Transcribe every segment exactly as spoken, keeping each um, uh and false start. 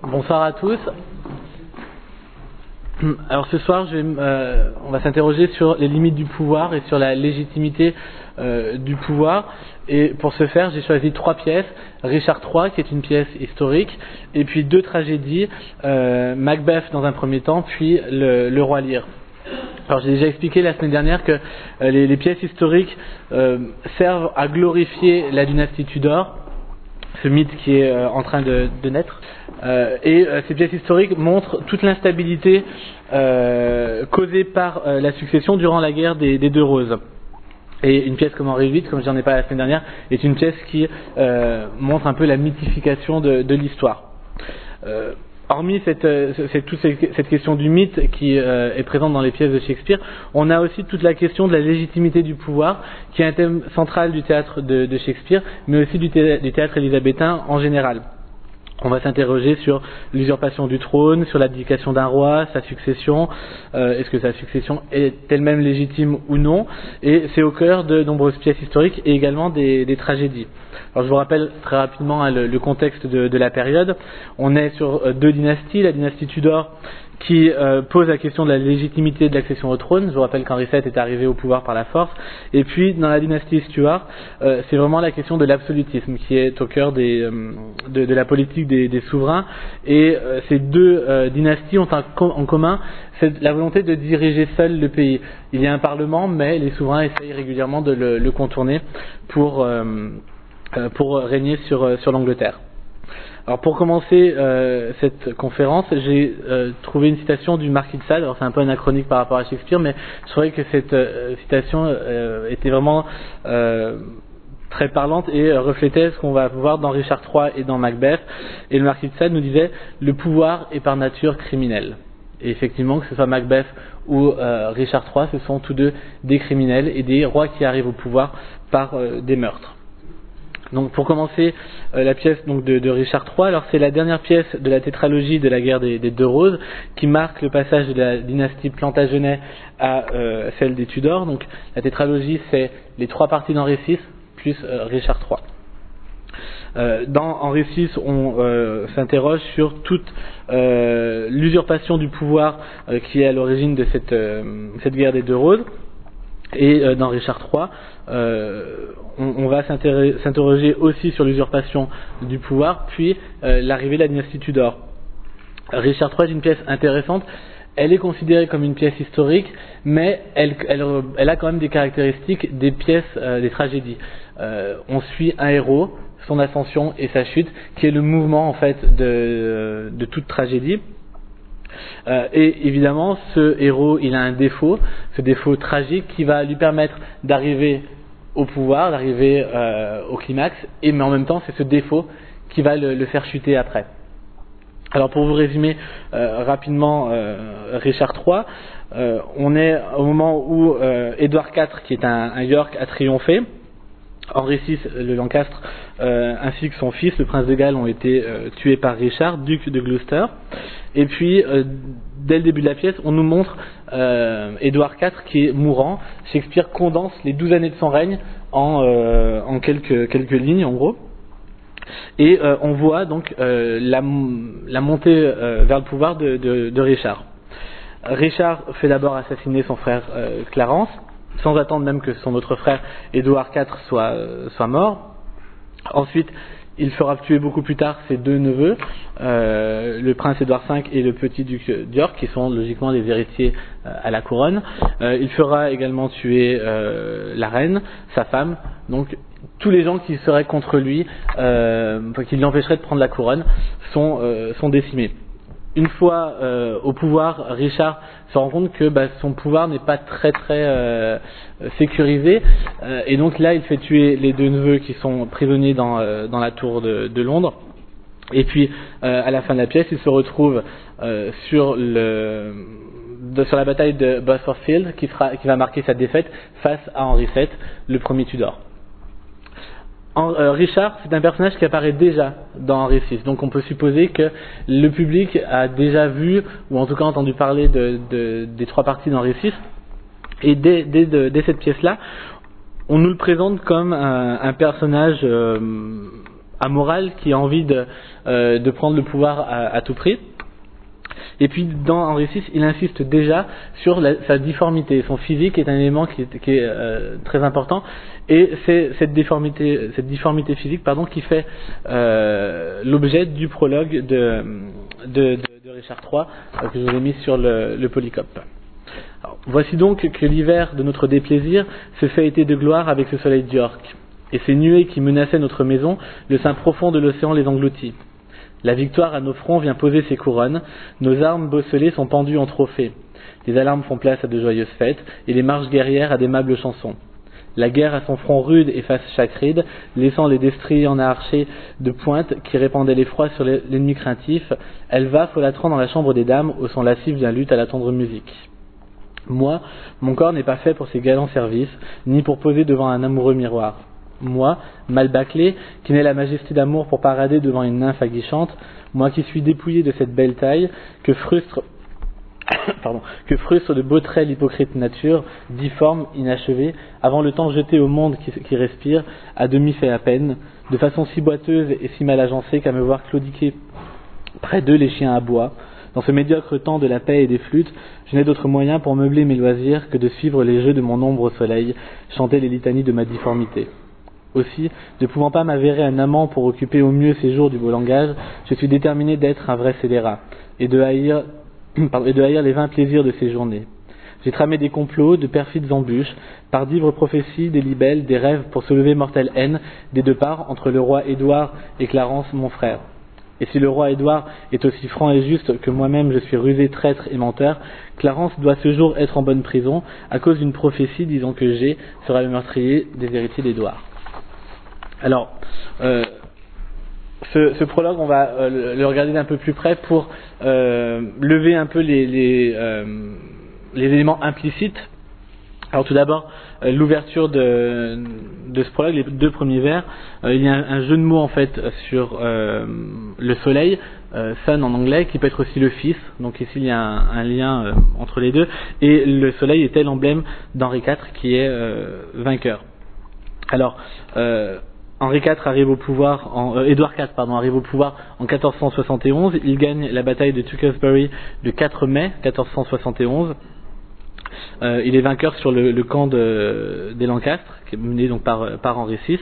Bonsoir à tous. Alors ce soir, je vais, euh, on va s'interroger sur les limites du pouvoir et sur la légitimité euh, du pouvoir. Et pour ce faire, j'ai choisi trois pièces. Richard trois, qui est une pièce historique, et puis deux tragédies, euh, Macbeth dans un premier temps, puis le, le Roi Lear. Alors j'ai déjà expliqué la semaine dernière que euh, les, les pièces historiques euh, servent à glorifier la dynastie Tudor, ce mythe qui est euh, en train de, de naître. Euh, et euh, ces pièces historiques montrent toute l'instabilité euh, causée par euh, la succession durant la guerre des, des Deux Roses. Et une pièce comme Henri huit, comme j'en ai parlé la semaine dernière, est une pièce qui euh, montre un peu la mythification de, de l'histoire. Euh, hormis cette, cette, toute cette question du mythe qui euh, est présente dans les pièces de Shakespeare, on a aussi toute la question de la légitimité du pouvoir, qui est un thème central du théâtre de, de Shakespeare, mais aussi du, thé, du théâtre élisabétain en général. On va s'interroger sur l'usurpation du trône, sur l'abdication d'un roi, sa succession, euh, est-ce que sa succession est elle-même légitime ou non, et c'est au cœur de nombreuses pièces historiques et également des, des tragédies. Alors je vous rappelle très rapidement hein, le, le contexte de, de la période. On est sur euh, deux dynasties, la dynastie Tudor qui euh, pose la question de la légitimité de l'accession au trône. Je vous rappelle qu'Henri sept est arrivé au pouvoir par la force. Et puis, dans la dynastie Stuart, euh, c'est vraiment la question de l'absolutisme qui est au cœur des, euh, de, de la politique des, des souverains. Et euh, ces deux euh, dynasties ont un co- en commun c'est la volonté de diriger seul le pays. Il y a un parlement, mais les souverains essayent régulièrement de le, le contourner pour, euh, pour régner sur, sur l'Angleterre. Alors pour commencer euh, cette conférence, j'ai euh, trouvé une citation du Marquis de Sade. Alors c'est un peu anachronique par rapport à Shakespeare, mais je trouvais que cette euh, citation euh, était vraiment euh, très parlante et euh, reflétait ce qu'on va voir dans Richard trois et dans Macbeth. Et le Marquis de Sade nous disait « Le pouvoir est par nature criminel ». Et effectivement, que ce soit Macbeth ou euh, Richard trois, ce sont tous deux des criminels et des rois qui arrivent au pouvoir par euh, des meurtres. Donc pour commencer euh, la pièce donc de, de Richard trois, alors c'est la dernière pièce de la tétralogie de la guerre des, des Deux Roses qui marque le passage de la dynastie Plantagenet à euh, celle des Tudors. Donc la tétralogie c'est les trois parties d'Henri six plus euh, Richard trois. Euh, dans Henri six, on euh, s'interroge sur toute euh, l'usurpation du pouvoir euh, qui est à l'origine de cette, euh, cette guerre des Deux Roses. Et euh, dans Richard trois, euh, on, on va s'interroger aussi sur l'usurpation du pouvoir, puis euh, l'arrivée de la dynastie Tudor. Richard trois est une pièce intéressante. Elle est considérée comme une pièce historique, mais elle, elle, elle a quand même des caractéristiques des pièces, euh, des tragédies. Euh, on suit un héros, son ascension et sa chute, qui est le mouvement en fait de, de toute tragédie. Euh, et évidemment, ce héros, il a un défaut, ce défaut tragique qui va lui permettre d'arriver au pouvoir, d'arriver euh, au climax, et mais en même temps, c'est ce défaut qui va le, le faire chuter après. Alors pour vous résumer euh, rapidement euh, Richard trois, euh, on est au moment où euh, Édouard quatre, qui est un, un York, a triomphé. Henri six, le Lancastre, euh, ainsi que son fils, le prince de Galles, ont été euh, tués par Richard, duc de Gloucester. Et puis, euh, dès le début de la pièce, on nous montre euh, Édouard quatre qui est mourant. Shakespeare condense les douze années de son règne en, euh, en quelques, quelques lignes, en gros. Et euh, on voit donc euh, la, la montée euh, vers le pouvoir de, de, de Richard. Richard fait d'abord assassiner son frère euh, Clarence, sans attendre même que son autre frère Édouard quatre soit, euh, soit mort. Ensuite, il fera tuer beaucoup plus tard ses deux neveux, euh, le prince Édouard cinq et le petit duc d'York, qui sont logiquement des héritiers euh, à la couronne. Euh, il fera également tuer euh, la reine, sa femme, donc tous les gens qui seraient contre lui, euh, enfin, qui l'empêcheraient de prendre la couronne, sont, euh, sont décimés. Une fois euh, au pouvoir, Richard se rend compte que bah, son pouvoir n'est pas très très euh, sécurisé, euh, et donc là il fait tuer les deux neveux qui sont prisonniers dans, euh, dans la tour de, de Londres. Et puis euh, à la fin de la pièce, il se retrouve euh, sur, le, de, sur la bataille de Bosworth Field qui, fera, qui va marquer sa défaite face à Henri sept, le premier Tudor. En, euh, Richard, c'est un personnage qui apparaît déjà dans Henri six, donc on peut supposer que le public a déjà vu, ou en tout cas entendu parler de, de, des trois parties d'Henri six, et dès, dès, de, dès cette pièce-là, on nous le présente comme un, un personnage euh, amoral qui a envie de, euh, de prendre le pouvoir à, à tout prix. Et puis dans Henri six, il insiste déjà sur la, sa difformité. Son physique est un élément qui est, qui est euh, très important, et c'est cette difformité, cette difformité physique, pardon, qui fait euh, l'objet du prologue de, de, de, de Richard trois euh, que je vous ai mis sur le, le polycope. Alors, voici donc que l'hiver de notre déplaisir se fait été de gloire avec ce soleil d'York, et ces nuées qui menaçaient notre maison, le sein profond de l'océan les engloutit. La victoire à nos fronts vient poser ses couronnes, nos armes bosselées sont pendues en trophées. Les alarmes font place à de joyeuses fêtes, et les marches guerrières à d'aimables chansons. La guerre à son front rude efface chaque ride, laissant les destriers en archers de pointe qui répandaient l'effroi sur l'ennemi craintif. Elle va, folâtrant dans la chambre des dames, au son lascif d'un luth à la tendre musique. Moi, mon corps n'est pas fait pour ces galants services, ni pour poser devant un amoureux miroir. Moi, mal bâclé, qui n'ai la majesté d'amour pour parader devant une nymphe aguichante, moi qui suis dépouillé de cette belle taille, que frustre, pardon, que frustre de beaux traits l'hypocrite nature, difforme, inachevé, avant le temps jeté au monde qui, qui respire, à demi fait à peine, de façon si boiteuse et si mal agencée qu'à me voir claudiquer près d'eux les chiens à bois. Dans ce médiocre temps de la paix et des flûtes, je n'ai d'autre moyen pour meubler mes loisirs que de suivre les jeux de mon ombre au soleil, chanter les litanies de ma difformité. Aussi, ne pouvant pas m'avérer un amant pour occuper au mieux ces jours du beau langage, je suis déterminé d'être un vrai scélérat, et de haïr, pardon, et de haïr les vains plaisirs de ces journées. J'ai tramé des complots, de perfides embûches, par d'ivres prophéties, des libelles, des rêves pour soulever mortelle haine des deux parts entre le roi Édouard et Clarence, mon frère. Et si le roi Édouard est aussi franc et juste que moi-même je suis rusé, traître et menteur, Clarence doit ce jour être en bonne prison, à cause d'une prophétie disant que G sera le meurtrier des héritiers d'Édouard. Alors, euh, ce, ce prologue, on va euh, le regarder d'un peu plus près pour euh, lever un peu les, les, euh, les éléments implicites. Alors tout d'abord, euh, l'ouverture de, de ce prologue, les deux premiers vers, euh, il y a un, un jeu de mots en fait sur euh, le soleil, euh, sun en anglais, qui peut être aussi le fils, donc ici il y a un, un lien euh, entre les deux, et le soleil était l'emblème d'Henri quatre qui est euh, vainqueur. Alors, euh, Henri quatre arrive au pouvoir, en, euh, Édouard quatre pardon, arrive au pouvoir en quatorze cent soixante et onze. Il gagne la bataille de Tewkesbury le quatre mai quatorze cent soixante et onze. Euh, il est vainqueur sur le, le camp de, des Lancastres, qui est mené donc par, par Henri six.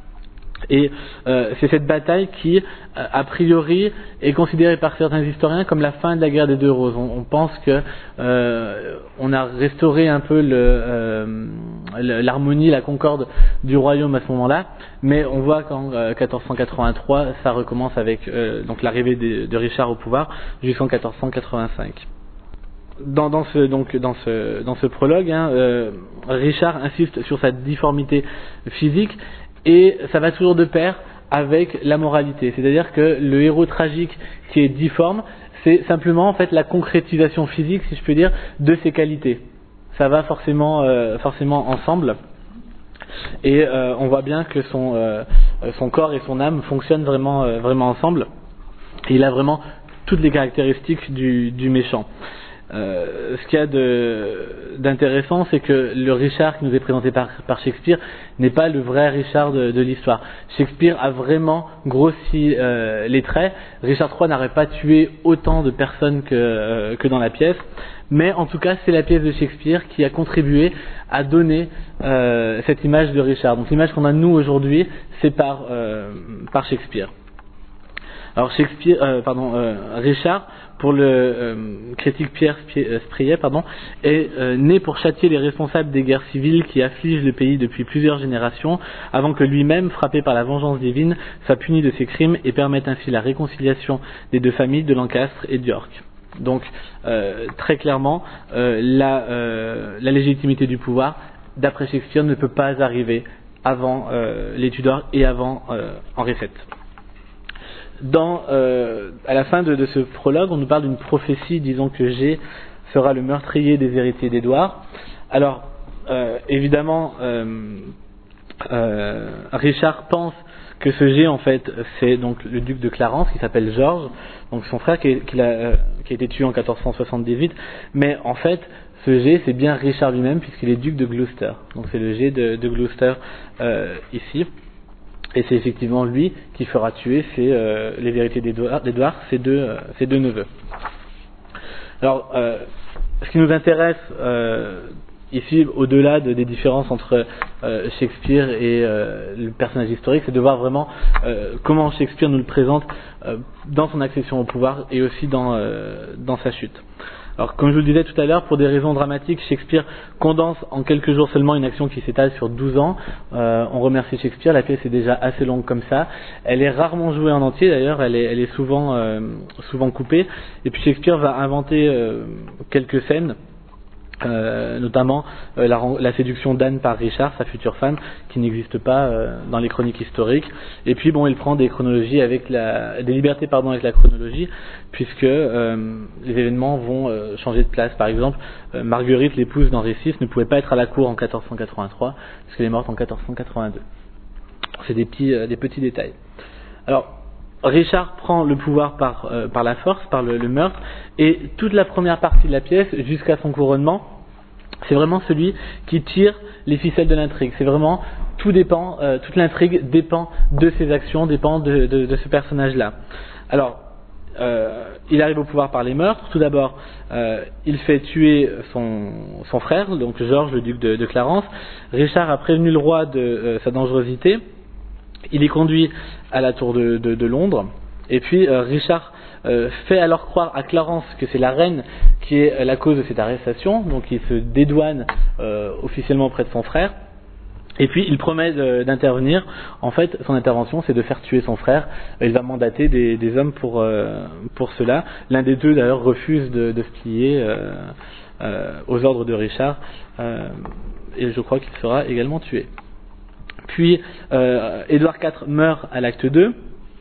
Et euh, c'est cette bataille qui, euh, a priori, est considérée par certains historiens comme la fin de la guerre des deux roses. On, on pense que euh, on a restauré un peu le, euh, l'harmonie, la concorde du royaume à ce moment-là, mais on voit qu'en euh, quatorze cent quatre-vingt-trois, ça recommence avec euh, donc l'arrivée de, de Richard au pouvoir jusqu'en quatorze cent quatre-vingt-cinq. Dans, dans ce donc dans ce dans ce prologue, hein, euh, Richard insiste sur sa difformité physique. Et ça va toujours de pair avec la moralité. C'est-à-dire que le héros tragique qui est difforme, c'est simplement en fait la concrétisation physique, si je peux dire, de ses qualités. Ça va forcément, euh, forcément ensemble. Et euh, on voit bien que son, euh, son corps et son âme fonctionnent vraiment, euh, vraiment ensemble. Et il a vraiment toutes les caractéristiques du, du méchant. Euh, ce qu'il y a de, d'intéressant, c'est que le Richard qui nous est présenté par, par Shakespeare n'est pas le vrai Richard de, de l'histoire. Shakespeare a vraiment grossi euh, les traits. Richard trois n'aurait pas tué autant de personnes que, euh, que dans la pièce, mais en tout cas c'est la pièce de Shakespeare qui a contribué à donner euh, cette image de Richard. Donc l'image qu'on a nous aujourd'hui, c'est par, euh, par Shakespeare. Alors Shakespeare, euh, pardon, euh, Richard, pour le euh, critique Pierre Spriet, pardon, est euh, né pour châtier les responsables des guerres civiles qui affligent le pays depuis plusieurs générations, avant que lui-même, frappé par la vengeance divine, soit puni de ses crimes et permette ainsi la réconciliation des deux familles de Lancastre et d'York. Donc, euh, très clairement, euh, la, euh, la légitimité du pouvoir, d'après Shakespeare, ne peut pas arriver avant euh, les Tudors et avant euh, Henri sept. Dans, euh, à la fin de, de ce prologue, on nous parle d'une prophétie disant que G sera le meurtrier des héritiers d'Édouard. Alors, euh, évidemment, euh, euh, Richard pense que ce G, en fait, c'est donc le duc de Clarence, qui s'appelle Georges, donc son frère qui, est, qui, a, euh, qui a été tué en quatorze cent soixante-dix-huit, mais en fait, ce G, c'est bien Richard lui-même, puisqu'il est duc de Gloucester. Donc c'est le G de, de Gloucester euh, ici. Et c'est effectivement lui qui fera tuer ses, euh, les vérités d'Édouard, ses deux, euh, ses deux neveux. Alors, euh, ce qui nous intéresse euh, ici, au-delà de, des différences entre euh, Shakespeare et euh, le personnage historique, c'est de voir vraiment euh, comment Shakespeare nous le présente euh, dans son accession au pouvoir et aussi dans, euh, dans sa chute. Alors, comme je vous le disais tout à l'heure, pour des raisons dramatiques, Shakespeare condense en quelques jours seulement une action qui s'étale sur douze ans. Euh, on remercie Shakespeare, la pièce est déjà assez longue comme ça. Elle est rarement jouée en entier, d'ailleurs, elle est, elle est souvent, euh, souvent coupée. Et puis Shakespeare va inventer euh, quelques scènes. Euh, notamment euh, la, la séduction d'Anne par Richard, sa future femme, qui n'existe pas euh, dans les chroniques historiques. Et puis bon, il prend des chronologies avec la, des libertés pardon avec la chronologie, puisque euh, les événements vont euh, changer de place. Par exemple, euh, Marguerite, l'épouse d'Henri six, ne pouvait pas être à la cour en quatorze cent quatre-vingt-trois, puisqu'elle est morte en quatorze cent quatre-vingt-deux. C'est des petits, euh, des petits détails. Alors, Richard prend le pouvoir par, euh, par la force, par le, le meurtre, et toute la première partie de la pièce, jusqu'à son couronnement, c'est vraiment celui qui tire les ficelles de l'intrigue. C'est vraiment, tout dépend, euh, toute l'intrigue dépend de ses actions, dépend de, de, de ce personnage-là. Alors, euh, il arrive au pouvoir par les meurtres. Tout d'abord, euh, il fait tuer son, son frère, donc Georges, le duc de, de Clarence. Richard a prévenu le roi de euh, sa dangerosité. Il est conduit à la tour de, de, de Londres. Et puis, euh, Richard Euh, fait alors croire à Clarence que c'est la reine qui est la cause de cette arrestation, donc il se dédouane euh, officiellement auprès de son frère, et puis il promet de, d'intervenir. En fait, son intervention, c'est de faire tuer son frère. Il va mandater des, des hommes pour, euh, pour cela. L'un des deux, d'ailleurs, refuse de, de se plier euh, euh, aux ordres de Richard, euh, et je crois qu'il sera également tué. Puis, euh, Édouard quatre meurt à l'acte deux.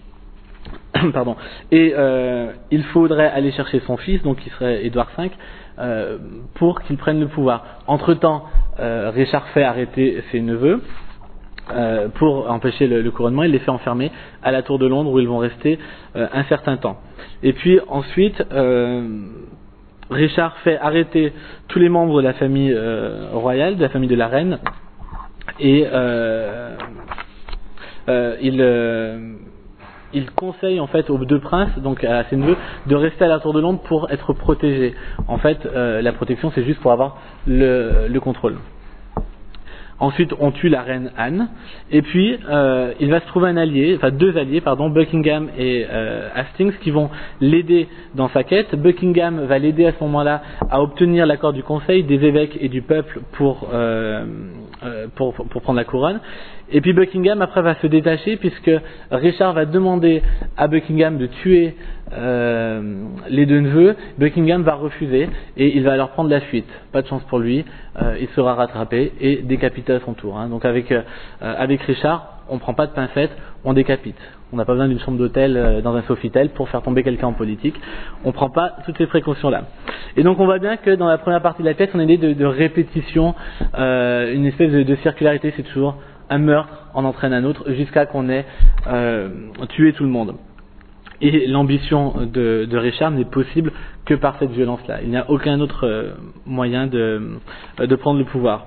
Pardon. Et euh, il faudrait aller chercher son fils, donc qui serait Édouard cinq, euh, pour qu'il prenne le pouvoir. Entre-temps, euh, Richard fait arrêter ses neveux euh, pour empêcher le, le couronnement. Il les fait enfermer à la tour de Londres où ils vont rester euh, un certain temps. Et puis ensuite, euh, Richard fait arrêter tous les membres de la famille euh, royale, de la famille de la reine, et euh, euh, il... Euh, il conseille en fait aux deux princes, donc à ses neveux, de rester à la tour de Londres pour être protégés. En fait, euh, la protection, c'est juste pour avoir le, le contrôle. Ensuite, on tue la reine Anne, et puis euh, il va se trouver un allié, enfin deux alliés, pardon, Buckingham et euh, Hastings, qui vont l'aider dans sa quête. Buckingham va l'aider à ce moment-là à obtenir l'accord du Conseil, des évêques et du peuple pour, euh, euh, pour, pour, pour prendre la couronne. Et puis Buckingham après va se détacher, puisque Richard va demander à Buckingham de tuer euh, les deux neveux. Buckingham va refuser et il va alors prendre la fuite. Pas de chance pour lui, euh, il sera rattrapé et décapité à son tour. Hein. Donc avec, euh, avec Richard, on ne prend pas de pincettes, on décapite. On n'a pas besoin d'une chambre d'hôtel euh, dans un Sofitel pour faire tomber quelqu'un en politique. On ne prend pas toutes ces précautions-là. Et donc on voit bien que dans la première partie de la pièce, on a une idée de, de répétition, euh, une espèce de, de circularité, c'est toujours un meurtre en entraîne un autre jusqu'à qu'on ait euh, tué tout le monde. Et l'ambition de, de Richard n'est possible que par cette violence-là. Il n'y a aucun autre euh, moyen de, de prendre le pouvoir.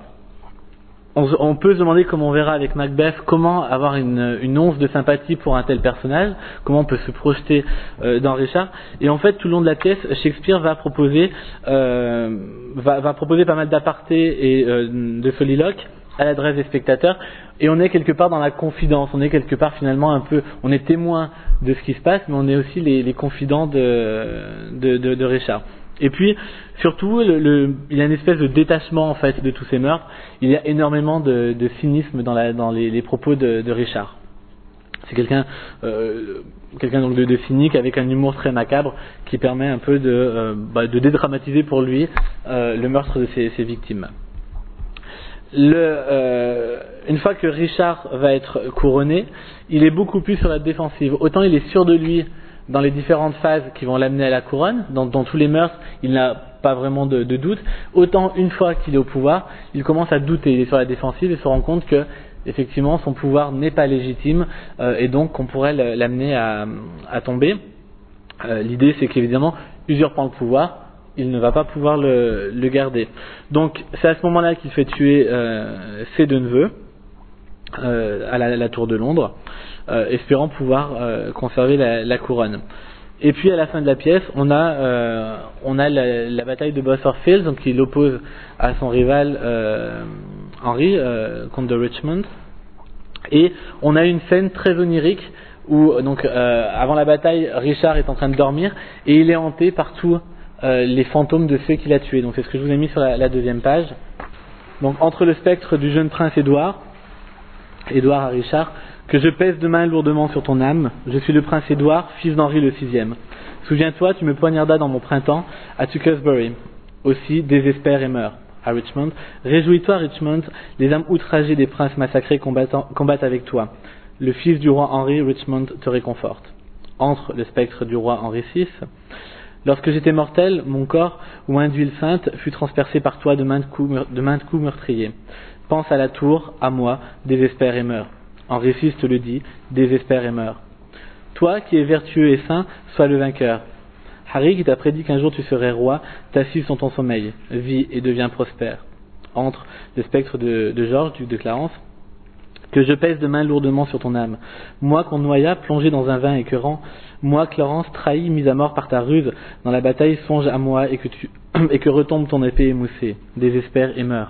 On, on peut se demander, comme on verra avec Macbeth, comment avoir une, une once de sympathie pour un tel personnage, comment on peut se projeter euh, dans Richard. Et en fait, tout le long de la pièce, Shakespeare va proposer, euh, va, va proposer pas mal d'apartés et euh, de soliloques à l'adresse des spectateurs, et on est quelque part dans la confidence, on est quelque part finalement un peu, on est témoin de ce qui se passe, mais on est aussi les, les confidents de, de, de, de Richard. Et puis, surtout, le, le, il y a une espèce de détachement en fait de tous ces meurtres. Il y a énormément de, de cynisme dans, la, dans les, les propos de, de Richard. C'est quelqu'un, euh, quelqu'un donc de, de cynique avec un humour très macabre qui permet un peu de, euh, bah, de dédramatiser pour lui euh, le meurtre de ses, ses victimes. Le, euh, une fois que Richard va être couronné, il est beaucoup plus sur la défensive. Autant il est sûr de lui dans les différentes phases qui vont l'amener à la couronne, dans, dans tous les meurtres, il n'a pas vraiment de, de doute. Autant une fois qu'il est au pouvoir, il commence à douter, il est sur la défensive et se rend compte que effectivement son pouvoir n'est pas légitime euh, et donc qu'on pourrait l'amener à, à tomber. Euh, l'idée c'est qu'évidemment, usurpant le pouvoir, il ne va pas pouvoir le, le garder. Donc c'est à ce moment-là qu'il fait tuer euh, ses deux neveux. euh, à la, la tour de Londres, euh, espérant pouvoir euh, conserver la, la couronne. Et puis à la fin de la pièce, on a, euh, on a la, la bataille de Bosworth Fields, donc qui l'oppose à son rival euh, Henry, euh, comte de Richmond. Et on a une scène très onirique où, donc, euh, avant la bataille, Richard est en train de dormir et il est hanté par tous euh, les fantômes de ceux qu'il a tués. Donc c'est ce que je vous ai mis sur la, la deuxième page. Donc entre le spectre du jeune prince Édouard, Édouard à Richard, que je pèse demain lourdement sur ton âme, je suis le prince Édouard, fils d'Henri le sixième. Souviens-toi, tu me poignardas dans mon printemps à Tewkesbury. Aussi, désespère et meurs. À Richmond, réjouis-toi Richmond, les âmes outragées des princes massacrés combattent avec toi. Le fils du roi Henri, Richmond, te réconforte. Entre le spectre du roi Henri six. Lorsque j'étais mortel, mon corps, oint d'huile sainte, fut transpercé par toi de maintes coups, de maintes coups meurtriers. Pense à la tour, à moi, désespère et meurs. Henri six te le dit, désespère et meurs. Toi qui es vertueux et saint, sois le vainqueur. Harry qui t'a prédit qu'un jour tu serais roi, t'assises sur ton sommeil, vis et deviens prospère. Entre le spectre de, de Georges, duc de Clarence, que je pèse demain lourdement sur ton âme. Moi qu'on noya, plongé dans un vin écœurant, moi, Clarence, trahi, mis à mort par ta ruse, dans la bataille, songe à moi et que, tu, et que retombe ton épée émoussée, désespère et meurs.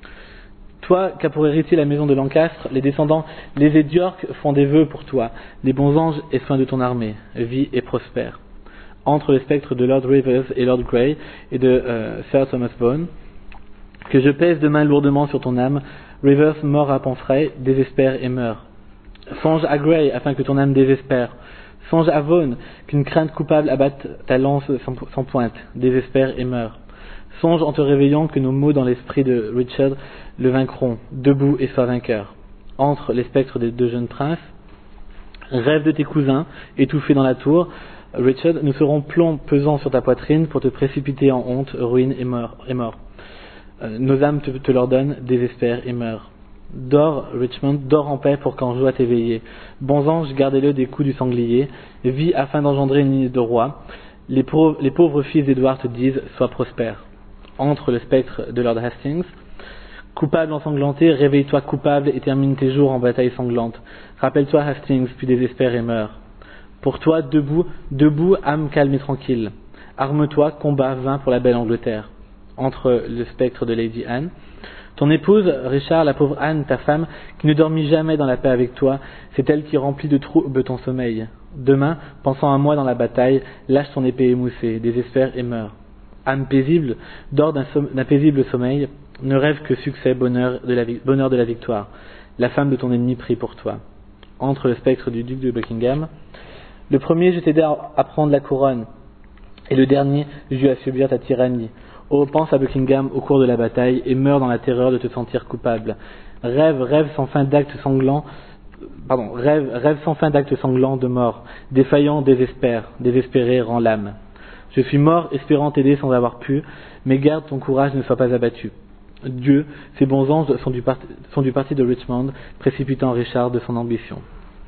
Toi, qu'a pour héritier la maison de Lancastre, les descendants, les York font des vœux pour toi, les bons anges aient soin de ton armée, vis et prospère. Entre le spectre de Lord Rivers et Lord Grey et de euh, Sir Thomas Bone, que je pèse demain lourdement sur ton âme, Rivers mort à Pomfrey, désespère et meurt. Songe à Grey afin que ton âme désespère. Songe à Vaughan qu'une crainte coupable abatte ta lance sans, sans pointe, désespère et meurt. Songe en te réveillant que nos mots dans l'esprit de Richard le vaincront, debout et sois vainqueur. Entre les spectres des deux jeunes princes, rêve de tes cousins, étouffés dans la tour, Richard, nous serons plomb pesant sur ta poitrine pour te précipiter en honte, ruine et mort. Et mort. Euh, nos âmes te, te l'ordonnent, désespère et meurt. Dors, Richmond, dors en paix pour qu'en joie t'éveiller. Bons anges, gardez-le des coups du sanglier. Vis afin d'engendrer une ligne de roi. Les pauvres, les pauvres fils d'Édouard te disent, sois prospère. Entre le spectre de Lord Hastings, coupable ensanglanté, réveille-toi coupable et termine tes jours en bataille sanglante. Rappelle-toi Hastings, puis désespère et meurs. Pour toi, debout, debout, âme calme et tranquille. Arme-toi, combat vain pour la belle Angleterre. Entre le spectre de Lady Anne. Ton épouse, Richard, la pauvre Anne, ta femme, qui ne dormit jamais dans la paix avec toi, c'est elle qui remplit de troubles ton sommeil. Demain, pensant à moi dans la bataille, lâche ton épée émoussée, désespère et meurs. Âme paisible, dors d'un, som- d'un paisible sommeil, ne rêve que succès, bonheur de, la vi- bonheur de la victoire. La femme de ton ennemi prie pour toi. Entre le spectre du duc de Buckingham. Le premier, je t'aidais à prendre la couronne, et le dernier, j'eus à subir ta tyrannie. Oh, pense à Buckingham au cours de la bataille, et meurs dans la terreur de te sentir coupable. Rêve, rêve sans fin d'actes sanglants, pardon, rêve, rêve sans fin d'actes sanglants de mort. Défaillant, désespère, désespéré rend l'âme. Je suis mort, espérant t'aider sans avoir pu, mais garde ton courage ne soit pas abattu. Dieu, ses bons anges sont du, parti, sont du parti de Richmond, précipitant Richard de son ambition.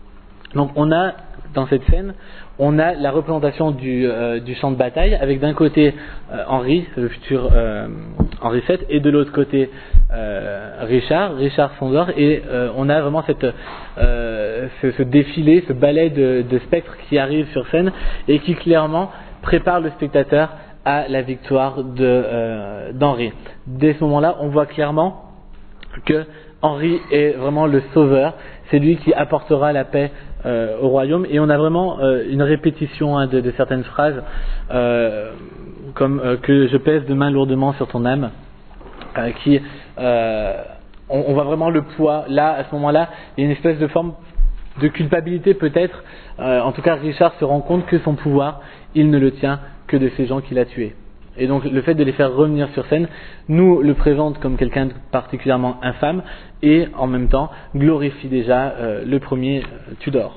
Donc on a, dans cette scène, on a la représentation du, euh, du champ de bataille, avec d'un côté euh, Henri, le futur euh, Henri sept, et de l'autre côté euh, Richard, Richard Sondor, et euh, on a vraiment cette, euh, ce, ce défilé, ce ballet de, de spectres qui arrive sur scène, et qui clairement prépare le spectateur à la victoire de, euh, d'Henri. Dès ce moment-là, on voit clairement que Henri est vraiment le sauveur, c'est lui qui apportera la paix euh, au royaume, et on a vraiment euh, une répétition hein, de, de certaines phrases euh, comme euh, que je pèse demain lourdement sur ton âme, euh, qui euh, on, on voit vraiment le poids là, à ce moment-là, il y a une espèce de forme de culpabilité peut-être, euh, en tout cas Richard se rend compte que son pouvoir, il ne le tient que de ces gens qu'il a tués. Et donc le fait de les faire revenir sur scène nous le présente comme quelqu'un de particulièrement infâme et en même temps glorifie déjà euh, le premier euh, Tudor.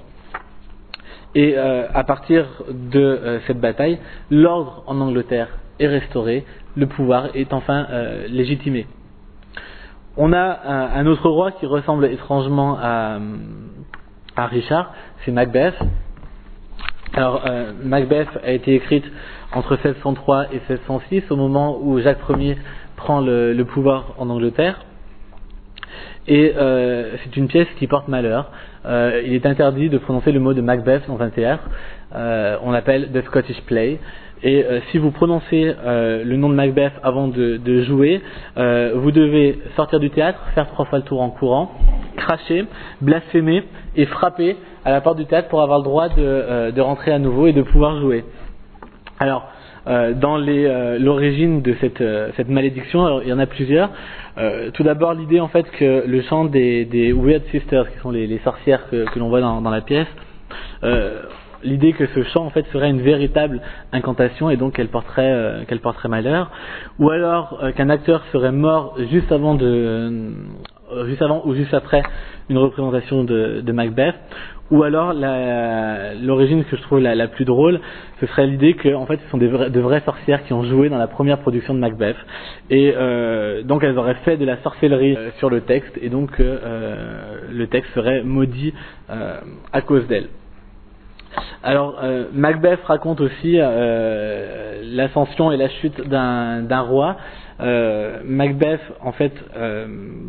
Et euh, à partir de euh, cette bataille, l'ordre en Angleterre est restauré, le pouvoir est enfin euh, légitimé. On a un, un autre roi qui ressemble étrangement à, à Richard, c'est Macbeth. Alors euh, Macbeth a été écrite entre seize cent trois et seize cent six, au moment où Jacques Ier prend le, le pouvoir en Angleterre. Et euh, c'est une pièce qui porte malheur. Euh, il est interdit de prononcer le mot de Macbeth dans un théâtre. Euh, on l'appelle The Scottish Play. Et euh, si vous prononcez euh, le nom de Macbeth avant de, de jouer, euh, vous devez sortir du théâtre, faire trois fois le tour en courant, cracher, blasphémer et frapper à la porte du théâtre pour avoir le droit de, euh, de rentrer à nouveau et de pouvoir jouer. Alors, euh, dans les, euh, l'origine de cette, euh, cette malédiction, alors, il y en a plusieurs. Euh, tout d'abord, l'idée en fait que le chant des, des Weird Sisters, qui sont les, les sorcières que, que l'on voit dans, dans la pièce, euh, l'idée que ce chant en fait serait une véritable incantation et donc qu'elle porterait, euh, qu'elle porterait malheur, ou alors euh, qu'un acteur serait mort juste avant de, euh, juste avant ou juste après une représentation de, de Macbeth, ou alors la, l'origine que je trouve la, la plus drôle, ce serait l'idée que en fait ce sont des vrais, de vraies sorcières qui ont joué dans la première production de Macbeth et euh, donc elles auraient fait de la sorcellerie euh, sur le texte et donc euh, le texte serait maudit euh, à cause d'elles. Alors, euh, Macbeth raconte aussi euh, l'ascension et la chute d'un, d'un roi. Euh, Macbeth, en fait, euh,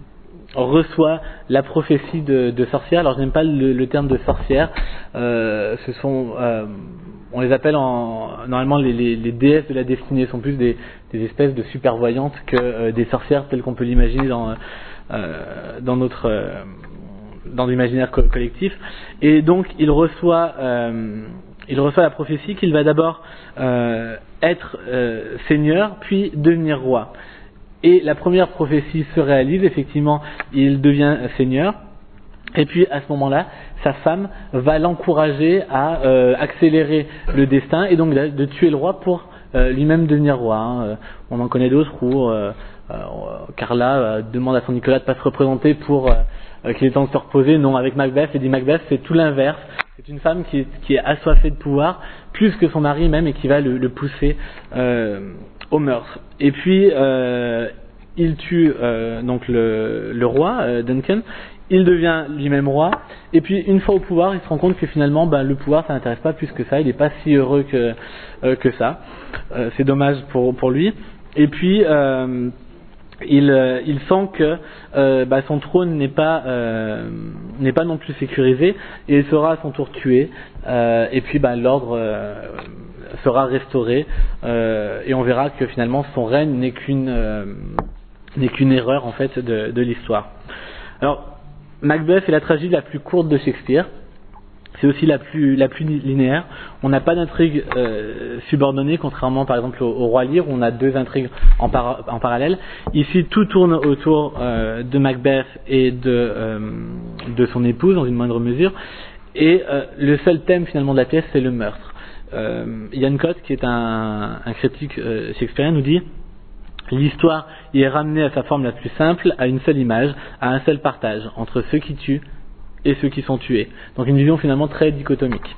reçoit la prophétie de, de sorcière. Alors, je n'aime pas le, le terme de sorcière. Euh, ce sont, euh, on les appelle en, normalement les, les, les déesses de la destinée. Sont plus des, des espèces de super voyantes que euh, des sorcières telles qu'on peut l'imaginer dans, euh, dans notre euh, dans l'imaginaire co- collectif, et donc il reçoit, euh, il reçoit la prophétie qu'il va d'abord euh, être euh, seigneur, puis devenir roi. Et la première prophétie se réalise, effectivement, il devient seigneur, et puis à ce moment-là, sa femme va l'encourager à euh, accélérer le destin, et donc de, de tuer le roi pour euh, lui-même devenir roi. Hein. On en connaît d'autres où euh, euh, Carla euh, demande à son Nicolas de ne pas se représenter pour euh, qu'il est temps de se reposer. Non, avec Macbeth, il dit Macbeth, c'est tout l'inverse. C'est une femme qui est, qui est assoiffée de pouvoir, plus que son mari même, et qui va le, le pousser euh, au meurtre. Et puis, euh, il tue euh, donc le, le roi, euh, Duncan. Il devient lui-même roi. Et puis, une fois au pouvoir, il se rend compte que finalement, ben, le pouvoir, ça n'intéresse pas plus que ça. Il n'est pas si heureux que, euh, que ça. Euh, c'est dommage pour, pour lui. Et puis, euh, Il, euh, il sent que euh, bah, son trône n'est pas euh, n'est pas non plus sécurisé et il sera à son tour tué euh, et puis bah, l'ordre euh, sera restauré euh, et on verra que finalement son règne n'est qu'une euh, n'est qu'une erreur en fait de, de l'histoire. Alors Macbeth est la tragédie la plus courte de Shakespeare. C'est aussi la plus, la plus linéaire. On n'a pas d'intrigue euh, subordonnée, contrairement par exemple au, au Roi Lear, où on a deux intrigues en, para, en parallèle. Ici, tout tourne autour euh, de Macbeth et de, euh, de son épouse, dans une moindre mesure. Et euh, le seul thème finalement de la pièce, c'est le meurtre. Euh, Ian Cott, qui est un, un critique euh, shakespearien, nous dit « L'histoire y est ramenée à sa forme la plus simple, à une seule image, à un seul partage, entre ceux qui tuent et ceux qui sont tués. » Donc une vision finalement très dichotomique.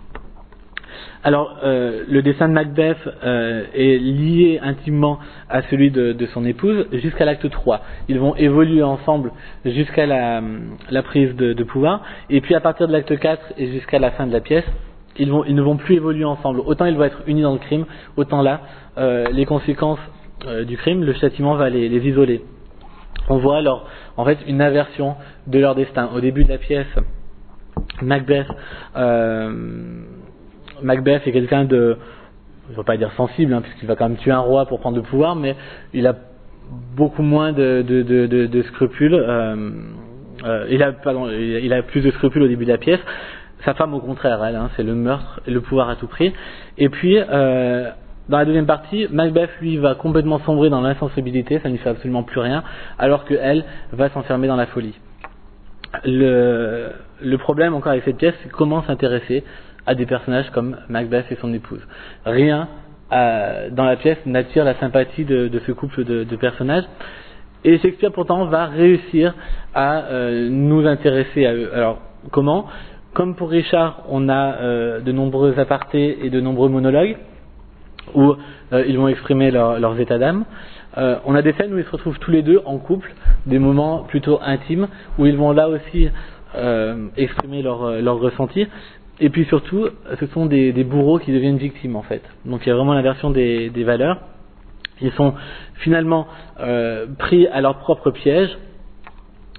Alors euh, le destin de Macbeth euh, est lié intimement à celui de, de son épouse jusqu'à l'acte trois. Ils vont évoluer ensemble jusqu'à la, la prise de, de pouvoir, et puis à partir de l'acte quatre et jusqu'à la fin de la pièce, ils, vont, ils ne vont plus évoluer ensemble. Autant ils vont être unis dans le crime, autant là, euh, les conséquences euh, du crime, le châtiment va les, les isoler. On voit alors en fait une inversion de leur destin. Au début de la pièce, Macbeth, euh, Macbeth est quelqu'un de, je ne veux pas dire sensible, hein, puisqu'il va quand même tuer un roi pour prendre le pouvoir, mais il a beaucoup moins de, de, de, de, de scrupules. Euh, euh, il a, pardon, il a plus de scrupules au début de la pièce. Sa femme, au contraire, elle, hein, c'est le meurtre et le pouvoir à tout prix. Et puis, euh, dans la deuxième partie, Macbeth, lui, va complètement sombrer dans l'insensibilité, ça ne lui fait absolument plus rien, alors qu'elle va s'enfermer dans la folie. Le, le problème encore avec cette pièce, c'est comment s'intéresser à des personnages comme Macbeth et son épouse. Rien euh, dans la pièce n'attire la sympathie de, de ce couple de, de personnages. Et Shakespeare pourtant va réussir à euh, nous intéresser à eux. Alors comment ? Comme pour Richard, on a euh, de nombreux apartés et de nombreux monologues où euh, ils vont exprimer leur, leurs états d'âme. Euh, on a des scènes où ils se retrouvent tous les deux en couple, des moments plutôt intimes, où ils vont là aussi euh, exprimer leur, leur ressenti. Et puis surtout, ce sont des, des bourreaux qui deviennent victimes en fait. Donc il y a vraiment l'inversion des, des valeurs. Ils sont finalement euh, pris à leur propre piège.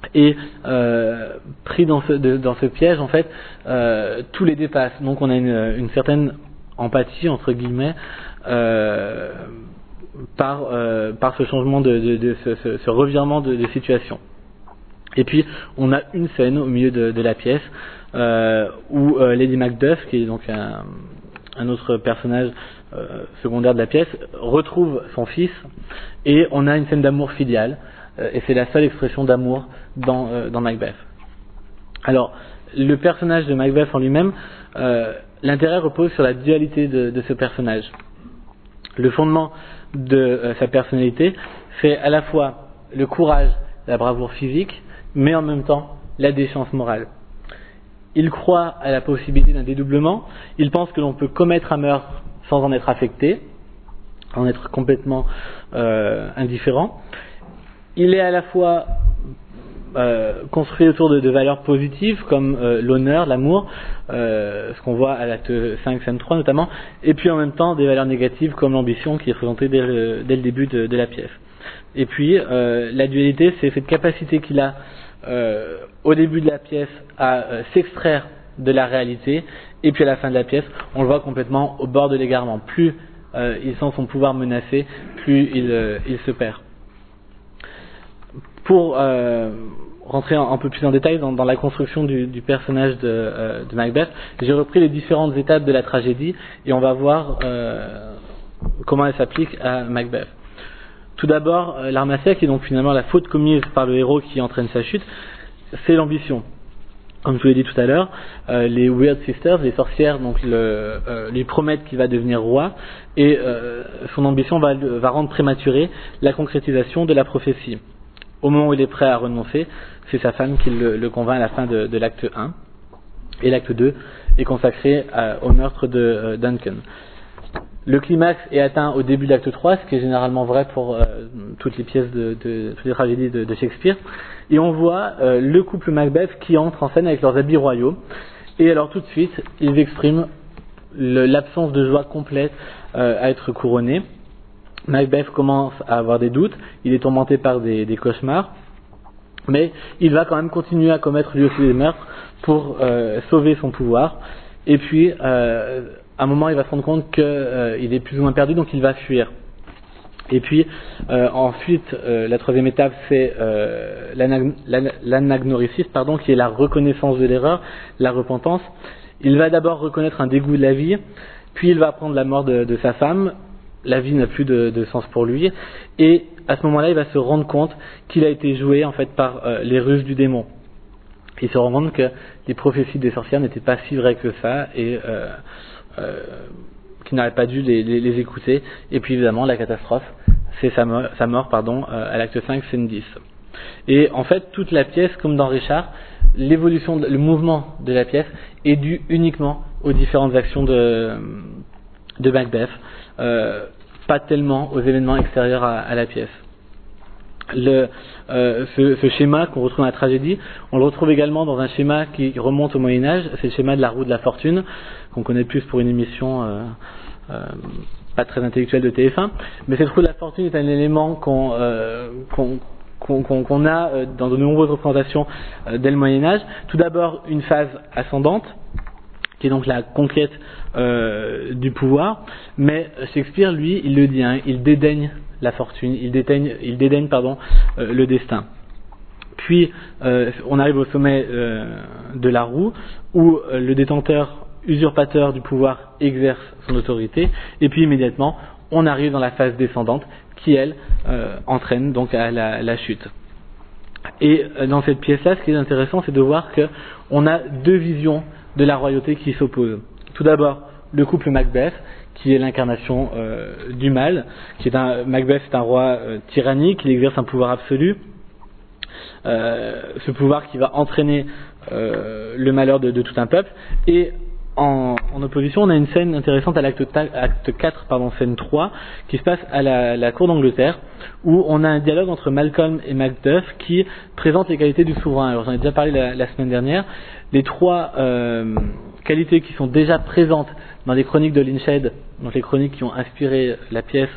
Et euh, pris dans ce, de, dans ce piège, en fait, euh, tous les dépassent. Donc on a une, une certaine empathie, entre guillemets, euh, par, euh, par ce changement de, de, de ce, ce, ce revirement de, de situation. Et puis on a une scène au milieu de, de la pièce euh, où euh, Lady Macduff, qui est donc un, un autre personnage euh, secondaire de la pièce, retrouve son fils, et on a une scène d'amour filial, euh, et c'est la seule expression d'amour dans, euh, dans Macbeth. Alors, le personnage de Macbeth en lui-même, euh, l'intérêt repose sur la dualité de, de ce personnage. Le fondement de euh, sa personnalité, c'est à la fois le courage, la bravoure physique, mais en même temps la déchéance morale. Il croit à la possibilité d'un dédoublement, il pense que l'on peut commettre un meurtre sans en être affecté, en être complètement euh, indifférent. Il est à la fois euh, construit autour de, de valeurs positives comme euh, l'honneur, l'amour, euh, ce qu'on voit à l'acte cinq, scène trois notamment, et puis en même temps des valeurs négatives comme l'ambition qui est présentée dès le, dès le début de, de la pièce. Et puis euh, la dualité, c'est cette capacité qu'il a Euh, au début de la pièce à euh, s'extraire de la réalité, et puis à la fin de la pièce on le voit complètement au bord de l'égarement. Plus euh, il sent son pouvoir menacé, plus il, euh, il se perd. Pour euh, rentrer un, un peu plus en détail dans, dans la construction du, du personnage de, euh, de Macbeth, j'ai repris les différentes étapes de la tragédie et on va voir euh, comment elle s'applique à Macbeth. Tout d'abord, euh, l'armatia, qui est donc finalement la faute commise par le héros qui entraîne sa chute, c'est l'ambition. Comme je vous l'ai dit tout à l'heure, euh, les Weird Sisters, les sorcières, donc le, euh, lui promettent qu'il va devenir roi, et euh, son ambition va, va rendre prématurée la concrétisation de la prophétie. Au moment où il est prêt à renoncer, c'est sa femme qui le, le convainc à la fin de, de l'acte un, et l'acte deux est consacré à, au meurtre de euh, Duncan. Le climax est atteint au début de l'acte trois, ce qui est généralement vrai pour euh, toutes les pièces de, de toutes les tragédies de, de Shakespeare. Et on voit euh, le couple Macbeth qui entre en scène avec leurs habits royaux. Et alors tout de suite, ils expriment le, l'absence de joie complète euh, à être couronné. Macbeth commence à avoir des doutes, il est tourmenté par des, des cauchemars, mais il va quand même continuer à commettre lui aussi des meurtres pour euh, sauver son pouvoir. Et puis, euh, à un moment, il va se rendre compte qu'il euh, est plus ou moins perdu, donc il va fuir. Et puis, euh, ensuite, euh, la troisième étape, c'est euh, l'anag- l'anagnorisis, pardon, qui est la reconnaissance de l'erreur, la repentance. Il va d'abord reconnaître un dégoût de la vie, puis il va apprendre la mort de, de sa femme. La vie n'a plus de, de sens pour lui, et à ce moment-là, il va se rendre compte qu'il a été joué en fait par euh, les ruses du démon. Il se rend compte que les prophéties des sorcières n'étaient pas si vraies que ça, et euh, euh, qu'il n'aurait pas dû les, les, les écouter. Et puis évidemment, la catastrophe, c'est sa mort, sa mort pardon, euh, à l'acte cinq, scène dix. Et en fait, toute la pièce, comme dans Richard, l'évolution, le mouvement de la pièce est dû uniquement aux différentes actions de, de Macbeth, euh, pas tellement aux événements extérieurs à, à la pièce. Le, euh, ce, ce schéma qu'on retrouve dans la tragédie, on le retrouve également dans un schéma qui remonte au Moyen-Âge, c'est le schéma de la roue de la fortune, qu'on connaît plus pour une émission euh, euh, pas très intellectuelle de T F un, mais cette roue de la fortune est un élément qu'on, euh, qu'on, qu'on, qu'on, qu'on a euh, dans de nombreuses représentations euh, dès le Moyen-Âge. Tout d'abord, une phase ascendante, qui est donc la conquête euh, du pouvoir, mais Shakespeare, lui, il le dit, hein, il dédaigne la fortune, il dédaigne, il dédaigne pardon, euh, le destin. Puis, euh, on arrive au sommet euh, de la roue, où euh, le détenteur usurpateur du pouvoir exerce son autorité, et puis immédiatement, on arrive dans la phase descendante, qui, elle, euh, entraîne donc à la, la chute. Et euh, dans cette pièce-là, ce qui est intéressant, c'est de voir qu'on a deux visions de la royauté qui s'opposent. Tout d'abord, le couple Macbeth, qui est l'incarnation euh, du mal, qui est un, Macbeth est un roi euh, tyrannique, il exerce un pouvoir absolu, euh, ce pouvoir qui va entraîner euh, le malheur de, de tout un peuple, et en, en opposition, on a une scène intéressante à l'acte, acte quatre, pardon, scène trois, qui se passe à la, la cour d'Angleterre, où on a un dialogue entre Malcolm et Macduff qui présente les qualités du souverain. Alors j'en ai déjà parlé la, la semaine dernière, les trois euh, qualités qui sont déjà présentes dans les chroniques de Lynchhead, donc les chroniques qui ont inspiré la pièce,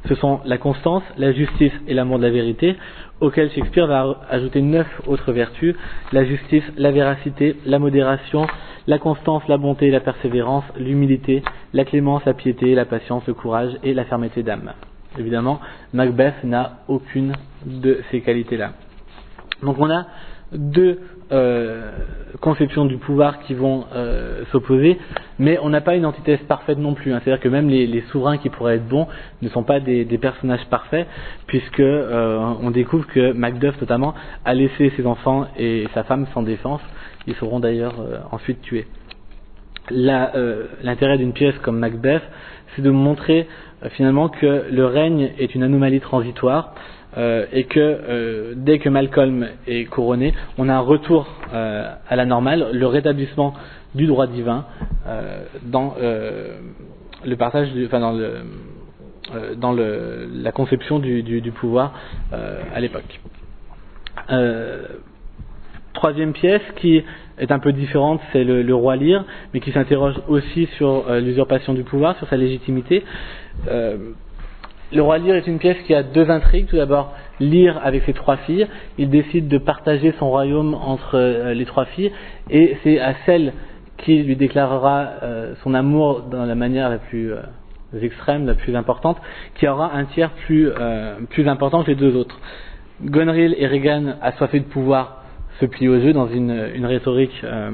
Ce sont la constance, la justice et l'amour de la vérité, auxquels Shakespeare va ajouter neuf autres vertus: la justice, la véracité, la modération, la constance, la bonté, la persévérance, l'humilité, la clémence, la piété, la patience, le courage et la fermeté d'âme. Évidemment, Macbeth n'a aucune de ces qualités-là. Donc on a deux euh, conceptions du pouvoir qui vont euh, s'opposer, mais on n'a pas une antithèse parfaite non plus, hein. C'est-à-dire que même les, les souverains qui pourraient être bons ne sont pas des, des personnages parfaits, puisque euh, on découvre que Macduff notamment a laissé ses enfants et sa femme sans défense. Ils seront d'ailleurs euh, ensuite tués. La, euh, l'intérêt d'une pièce comme Macbeth, c'est de montrer euh, finalement que le règne est une anomalie transitoire, euh, et que euh, dès que Malcolm est couronné, on a un retour euh, à la normale, le rétablissement du droit divin euh, dans euh, le partage, du, enfin dans, le, euh, dans le, la conception du, du, du pouvoir euh, à l'époque. Euh, troisième pièce qui est un peu différente, c'est le, le Roi Lear, mais qui s'interroge aussi sur euh, l'usurpation du pouvoir, sur sa légitimité. Euh, le Roi Lear est une pièce qui a deux intrigues. Tout d'abord, Lear avec ses trois filles, il décide de partager son royaume entre euh, les trois filles, et c'est à celle qui lui déclarera euh, son amour dans la manière la plus euh, extrême, la plus importante, qui aura un tiers plus, euh, plus important que les deux autres. Gonril et Regan, assoiffés de pouvoir, se plient au jeu dans une, une rhétorique euh,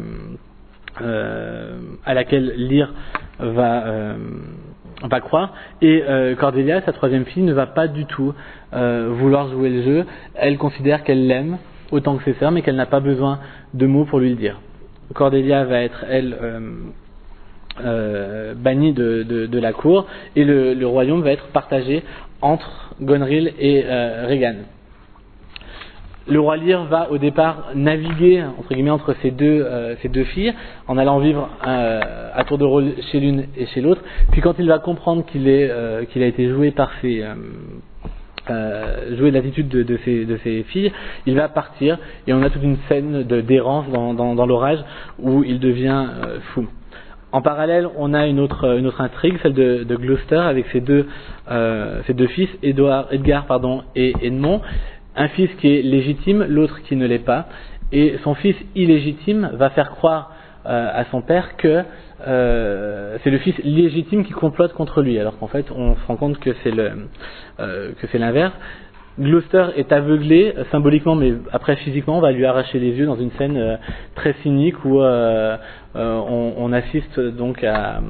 euh, à laquelle Lear va, euh, va croire, et euh, Cordelia, sa troisième fille, ne va pas du tout euh, vouloir jouer le jeu. Elle considère qu'elle l'aime autant que ses sœurs, mais qu'elle n'a pas besoin de mots pour lui le dire. Cordelia va être, elle, euh, euh, bannie de, de, de la cour, et le, le royaume va être partagé entre Gonril et euh, Regan. Le Roi Lear va au départ naviguer entre guillemets entre ces deux, euh, ces deux filles, en allant vivre euh, à tour de rôle chez l'une et chez l'autre. Puis quand il va comprendre qu'il est, euh, qu'il a été joué par ses, euh, euh, joué de l'attitude de, de, ses, de ses filles, il va partir, et on a toute une scène de, d'errance dans, dans, dans l'orage où il devient euh, fou. En parallèle, on a une autre, une autre intrigue, celle de, de Gloucester avec ses deux, euh, ses deux fils, Edward, Edgar pardon, et Edmond. Un fils qui est légitime, l'autre qui ne l'est pas, et son fils illégitime va faire croire euh, à son père que euh, c'est le fils légitime qui complote contre lui, alors qu'en fait on se rend compte que c'est le euh, que c'est l'inverse. Gloucester est aveuglé euh, symboliquement, mais après physiquement on va lui arracher les yeux dans une scène euh, très cynique où euh, euh, on, on assiste donc à,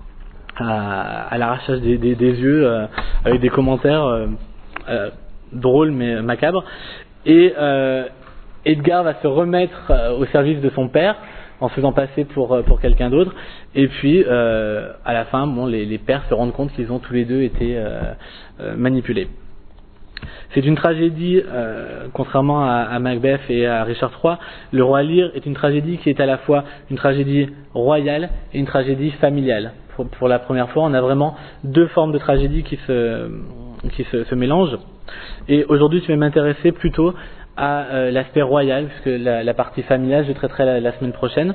à, à l'arrachage des, des, des yeux euh, avec des commentaires euh, euh, drôle mais macabre, et euh, Edgar va se remettre euh, au service de son père en se faisant passer pour, euh, pour quelqu'un d'autre, et puis euh, à la fin bon, les, les pères se rendent compte qu'ils ont tous les deux été euh, euh, manipulés. C'est une tragédie, euh, contrairement à, à Macbeth et à Richard trois, le Roi Lear est une tragédie qui est à la fois une tragédie royale et une tragédie familiale. Pour, pour la première fois, on a vraiment deux formes de tragédie qui se, qui se, se mélangent. Et aujourd'hui, je vais m'intéresser plutôt à euh, l'aspect royal, puisque la, la partie familiale, je traiterai la, la semaine prochaine.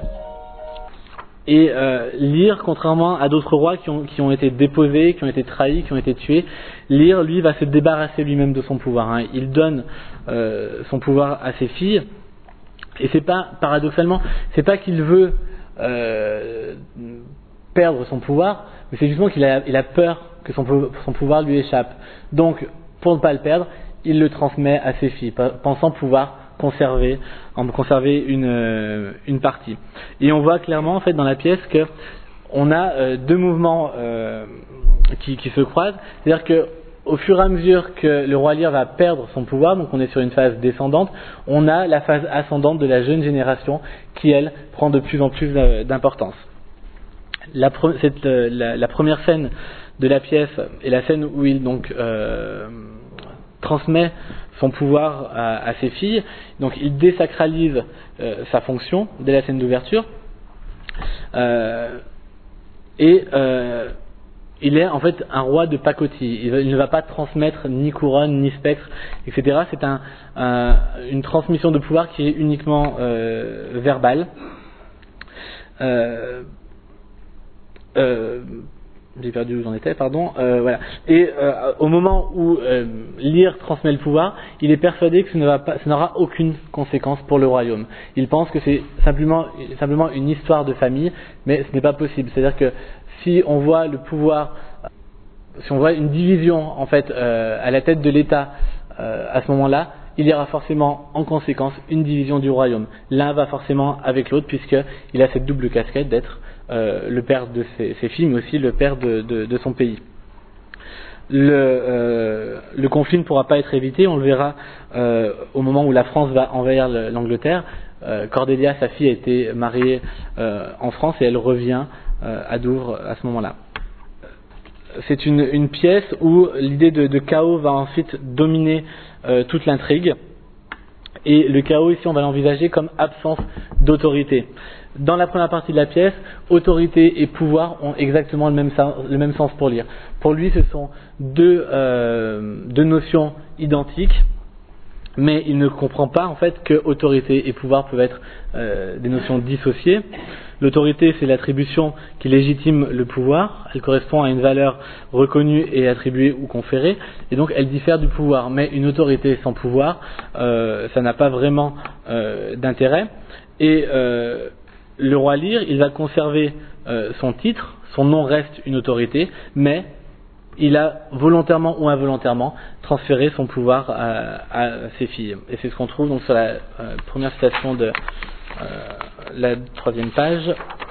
Et euh, Lear, contrairement à d'autres rois qui ont, qui ont été déposés, qui ont été trahis, qui ont été tués, Lear, lui, va se débarrasser lui-même de son pouvoir. Hein. Il donne euh, son pouvoir à ses filles, et c'est pas, paradoxalement, c'est pas qu'il veut euh, perdre son pouvoir, mais c'est justement qu'il a, il a peur que son, son pouvoir lui échappe. Donc, pour ne pas le perdre, il le transmet à ses filles, pensant pouvoir conserver, en conserver une, euh, une partie. Et on voit clairement en fait dans la pièce que on a euh, deux mouvements euh, qui, qui se croisent, c'est-à-dire que au fur et à mesure que le Roi Lear va perdre son pouvoir, donc on est sur une phase descendante, on a la phase ascendante de la jeune génération qui elle prend de plus en plus d'importance. La, pre- cette, euh, la, la première scène de la pièce est la scène où il donc euh, transmet son pouvoir à, à ses filles, donc il désacralise euh, sa fonction dès la scène d'ouverture, euh, et euh, il est en fait un roi de pacotille. Il, il ne va pas transmettre ni couronne, ni spectre, et cetera. C'est un, un, une transmission de pouvoir qui est uniquement euh, verbale. Euh, euh, j'ai perdu où j'en étais, pardon. Euh, voilà. Et euh, au moment où euh, Lear transmet le pouvoir, il est persuadé que ça ne va pas, ça n'aura aucune conséquence pour le royaume. Il pense que c'est simplement, simplement une histoire de famille, mais ce n'est pas possible. C'est-à-dire que si on voit le pouvoir, si on voit une division en fait euh, à la tête de l'État euh, à ce moment-là, il y aura forcément en conséquence une division du royaume. L'un va forcément avec l'autre puisqu'il a cette double casquette d'être euh, le père de ses, ses filles mais aussi le père de, de, de son pays. Le, euh, le conflit ne pourra pas être évité, on le verra euh, au moment où la France va envahir l'Angleterre. Euh, Cordelia, sa fille, a été mariée euh, en France et elle revient euh, à Douvres à ce moment-là. C'est une, une pièce où l'idée de, de chaos va ensuite dominer euh, toute l'intrigue. Et le chaos ici, on va l'envisager comme absence d'autorité. Dans la première partie de la pièce, autorité et pouvoir ont exactement le même, le même sens pour Lear. Pour lui, ce sont deux, euh, deux notions identiques, mais il ne comprend pas en fait que autorité et pouvoir peuvent être euh, des notions dissociées. L'autorité, c'est l'attribution qui légitime le pouvoir. Elle correspond à une valeur reconnue et attribuée ou conférée, et donc elle diffère du pouvoir. Mais une autorité sans pouvoir, euh, ça n'a pas vraiment euh, d'intérêt. Et euh, le roi Lear, il va conserver euh, son titre, son nom reste une autorité, mais il a volontairement ou involontairement transféré son pouvoir à, à ses filles. Et c'est ce qu'on trouve donc sur la euh, première citation de euh, la troisième page,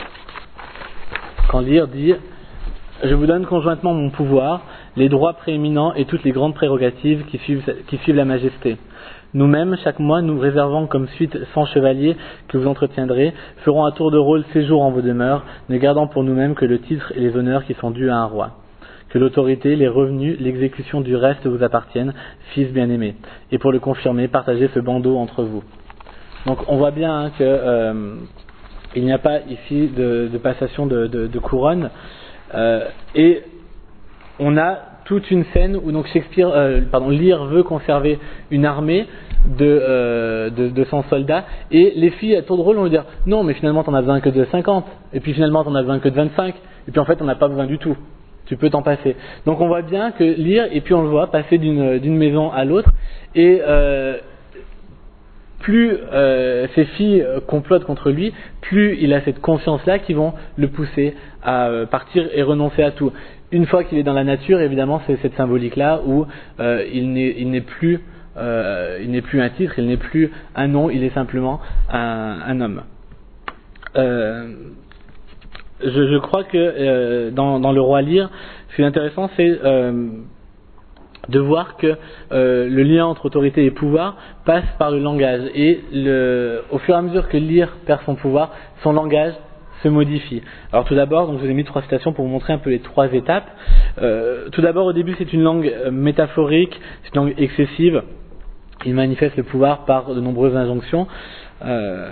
quand Lear dit « Je vous donne conjointement mon pouvoir, les droits prééminents et toutes les grandes prérogatives qui suivent, qui suivent la majesté. Nous-mêmes, chaque mois, nous réservons comme suite cent chevaliers que vous entretiendrez, ferons à tour de rôle séjour en vos demeures, ne gardant pour nous-mêmes que le titre et les honneurs qui sont dus à un roi. Que l'autorité, les revenus, l'exécution du reste vous appartiennent, fils bien-aimés. Et pour le confirmer, partagez ce bandeau entre vous. » Donc on voit bien hein, que euh, il n'y a pas ici de, de passation de, de, de couronne. Euh, et on a toute une scène où donc Shakespeare, euh, pardon, Lear veut conserver une armée de, euh, de, de cent soldats, et les filles à tour de rôle vont lui dire non mais finalement t'en as besoin que de cinquante, et puis finalement t'en as besoin que de vingt-cinq, et puis en fait on n'a pas besoin du tout. Tu peux t'en passer. Donc on voit bien que Lear, et puis on le voit passer d'une, d'une maison à l'autre, et euh, plus euh, ces filles complotent contre lui, plus il a cette conscience-là qui vont le pousser à euh, partir et renoncer à tout. Une fois qu'il est dans la nature, évidemment, c'est cette symbolique-là où euh, il, n'est, il, n'est plus, euh, il n'est plus un titre, il n'est plus un nom, il est simplement un, un homme. Euh, je, je crois que euh, dans, dans le roi Lear, ce qui est intéressant, c'est euh, de voir que euh, le lien entre autorité et pouvoir passe par le langage, et le, au fur et à mesure que Lear perd son pouvoir, son langage se modifie. Alors tout d'abord, donc je vous ai mis trois citations pour vous montrer un peu les trois étapes. Euh, tout d'abord, au début, c'est une langue métaphorique, c'est une langue excessive. Il manifeste le pouvoir par de nombreuses injonctions euh,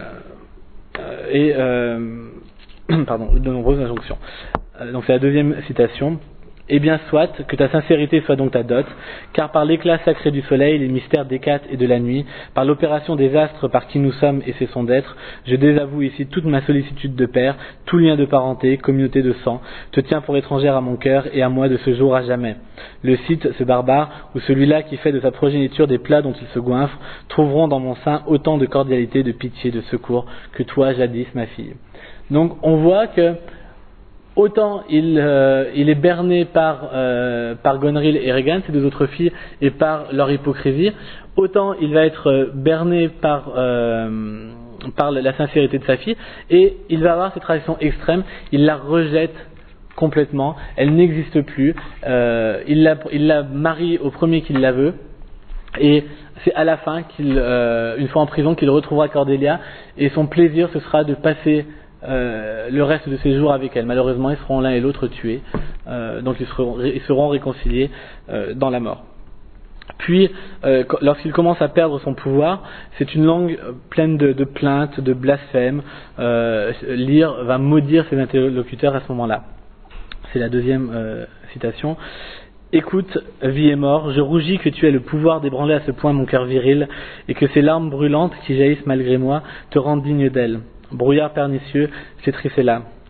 et euh, pardon, de nombreuses injonctions. Euh, donc c'est la deuxième citation. Eh bien soit, que ta sincérité soit donc ta dot, car par l'éclat sacré du soleil, les mystères d'Hécate et de la nuit, par l'opération des astres par qui nous sommes et cessons d'être, je désavoue ici toute ma sollicitude de père, tout lien de parenté, communauté de sang, te tiens pour étrangère à mon cœur et à moi de ce jour à jamais. Le Scythe, ce barbare, ou celui-là qui fait de sa progéniture des plats dont il se goinfre, trouveront dans mon sein autant de cordialité, de pitié, de secours, que toi jadis, ma fille. Donc on voit que autant il, euh, il est berné par, euh, par Goneril et Regan, ses deux autres filles, et par leur hypocrisie, autant il va être berné par, euh, par la sincérité de sa fille, et il va avoir cette réaction extrême, il la rejette complètement, elle n'existe plus, euh, il, la, il la marie au premier qu'il la veut, et c'est à la fin, qu'il, euh, une fois en prison, qu'il retrouvera Cordelia, et son plaisir ce sera de passer Euh, le reste de ses jours avec elle. Malheureusement, ils seront l'un et l'autre tués, euh, donc ils seront, ils seront réconciliés euh, dans la mort. Puis, euh, lorsqu'il commence à perdre son pouvoir, c'est une langue pleine de, de plaintes, de blasphèmes. Euh, Lear va maudire ses interlocuteurs à ce moment-là. C'est la deuxième euh, citation. Écoute, vie et mort, je rougis que tu aies le pouvoir d'ébranler à ce point mon cœur viril, et que ces larmes brûlantes qui jaillissent malgré moi te rendent digne d'elle. Brouillard pernicieux, c'est tricella.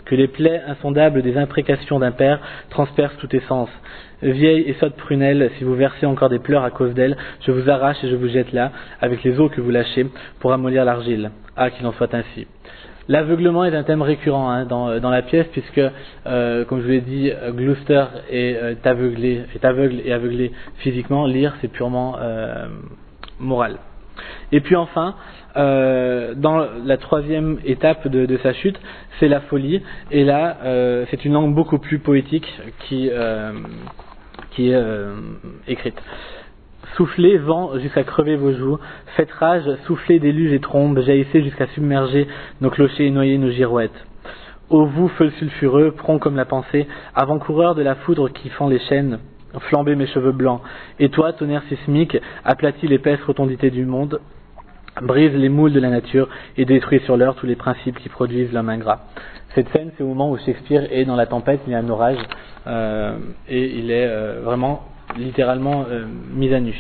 que les plaies insondables des imprécations d'un père transpercent tout tes sens. Vieille et sotte prunelle, si vous versez encore des pleurs à cause d'elle, je vous arrache et je vous jette là, avec les eaux que vous lâchez, pour amollir l'argile. Ah, qu'il en soit ainsi. L'aveuglement est un thème récurrent hein, dans, dans la pièce, puisque, euh, comme je vous l'ai dit, Gloucester est, euh, aveuglé, est aveugle et aveuglé physiquement. Lear, c'est purement euh, moral. Et puis enfin, euh, dans la troisième étape de, de sa chute, c'est la folie. Et là, euh, c'est une langue beaucoup plus poétique qui, euh, qui est euh, écrite. Soufflez, vent, jusqu'à crever vos joues. Faites rage, soufflez, déluge et trombe. Jaillissez jusqu'à submerger nos clochers et noyer nos girouettes. Ô vous, feu sulfureux, prompt comme la pensée, avant-coureur de la foudre qui fend les chaînes, flambez mes cheveux blancs. Et toi, tonnerre sismique, aplatis l'épaisse rotondité du monde, brise les moules de la nature et détruit sur l'heure tous les principes qui produisent l'homme ingrat. Cette scène, c'est au moment où Shakespeare est dans la tempête, il y a un orage, euh, et il est euh, vraiment littéralement euh, mis à nu.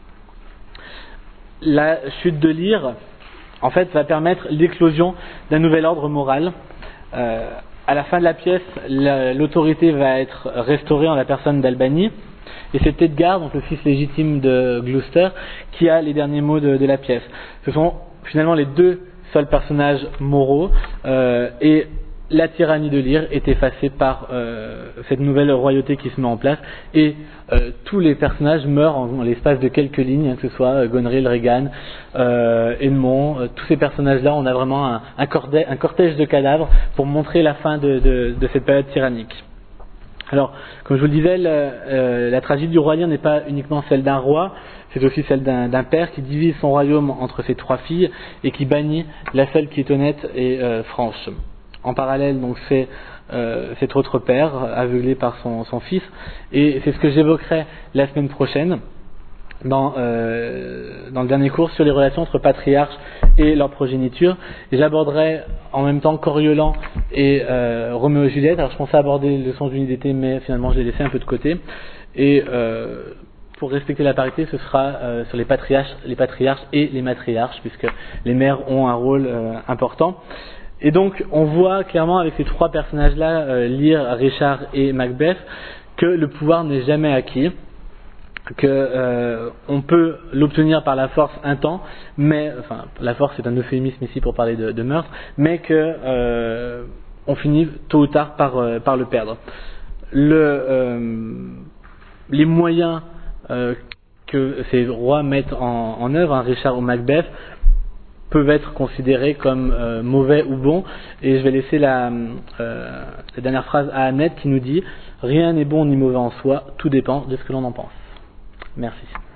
La chute de Lear, en fait, va permettre l'éclosion d'un nouvel ordre moral. Euh, à la fin de la pièce, la, l'autorité va être restaurée en la personne d'Albany, et c'est Edgar, donc le fils légitime de Gloucester, qui a les derniers mots de, de la pièce. Ce sont finalement les deux seuls personnages moraux, euh, et la tyrannie de Lear est effacée par euh, cette nouvelle royauté qui se met en place, et euh, tous les personnages meurent en, en l'espace de quelques lignes, hein, que ce soit euh, Gonril, Regan, euh, Edmond, euh, tous ces personnages-là, on a vraiment un, un, cordé, un cortège de cadavres pour montrer la fin de, de, de cette période tyrannique. Alors, comme je vous le disais, la, euh, la tragédie du roi Lear n'est pas uniquement celle d'un roi, c'est aussi celle d'un, d'un père qui divise son royaume entre ses trois filles et qui bannit la seule qui est honnête et euh, franche. En parallèle, donc, c'est euh, cet autre père, aveuglé par son, son fils, et c'est ce que j'évoquerai la semaine prochaine dans, euh, dans le dernier cours sur les relations entre patriarches et leur progéniture. Et j'aborderai en même temps Coriolan et euh, Roméo et Juliette. Alors je pensais aborder le sens d'unité, mais finalement je l'ai laissé un peu de côté. Et euh, pour respecter la parité, ce sera euh, sur les patriarches, les patriarches et les matriarches, puisque les mères ont un rôle euh, important. Et donc, on voit clairement avec ces trois personnages-là, euh, Lear, Richard et Macbeth, que le pouvoir n'est jamais acquis, que euh, on peut l'obtenir par la force un temps, mais enfin, la force c'est un euphémisme ici pour parler de, de meurtre, mais que euh, on finit tôt ou tard par euh, par le perdre. Le, euh, les moyens euh, que ces rois mettent en, en œuvre, hein, Richard ou Macbeth, peuvent être considérés comme euh, mauvais ou bons, et je vais laisser la, euh, la dernière phrase à Annette qui nous dit « Rien n'est bon ni mauvais en soi, tout dépend de ce que l'on en pense ». Merci.